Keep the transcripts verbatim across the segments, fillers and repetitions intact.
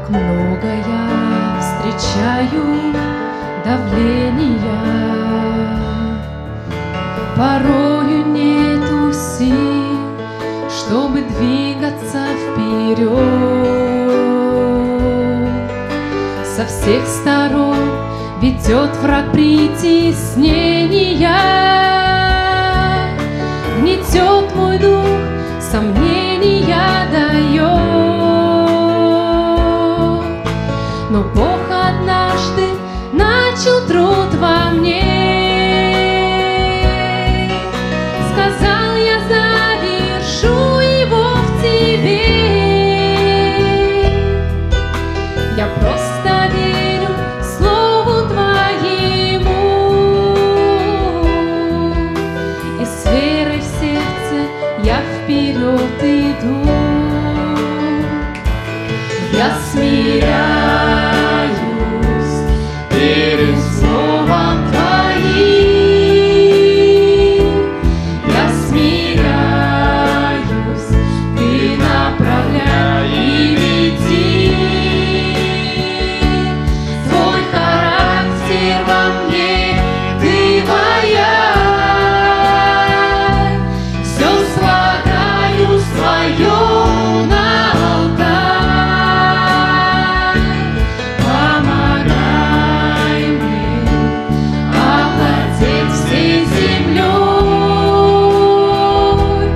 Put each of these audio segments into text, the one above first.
Как много я встречаю давления, порою нету сил, чтобы двигаться вперед. Со всех сторон ведет враг притеснения, гнетет мой дух, сомнения дает. Но Бог однажды начал труд во мне, сказал, я завершу его в тебе. Я просто верю слову твоему, и с верой в сердце я вперед иду. Я смиряюсь перед словом твоим, я смиряюсь, ты направляй и веди. Твой характер во мне ты ваяй, все слагаю свое на алтарь. Помогай мне овладеть всей землей,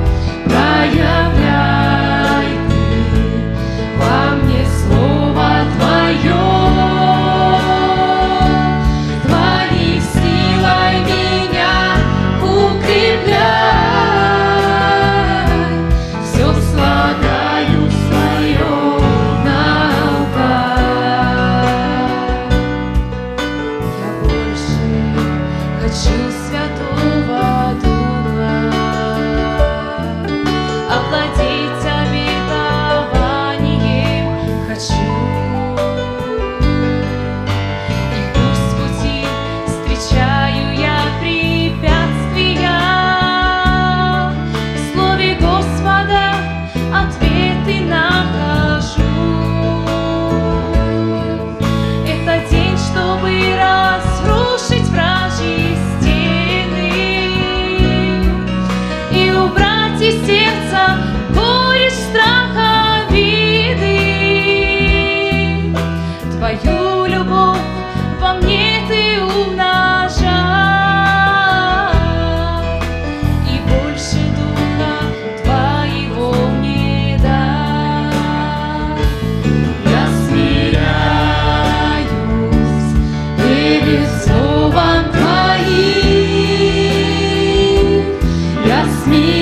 проявляй ты во мне слово твое, твоей силой меня укрепляй, все слагаю свое на алтарь. Я больше хочу Святого Духа, овладеть обетованием хочу. И пусть в пути встречаю я препятствия, в слове Господа ответы нахожу. Это день, чтобы разрушить вражьи стены и убрать из сердца горечь страха обиды. Твою любовь во мне ты умножай, и больше духа твоего мне дай. Я смиряюсь перед словом твоим, я смиряюсь.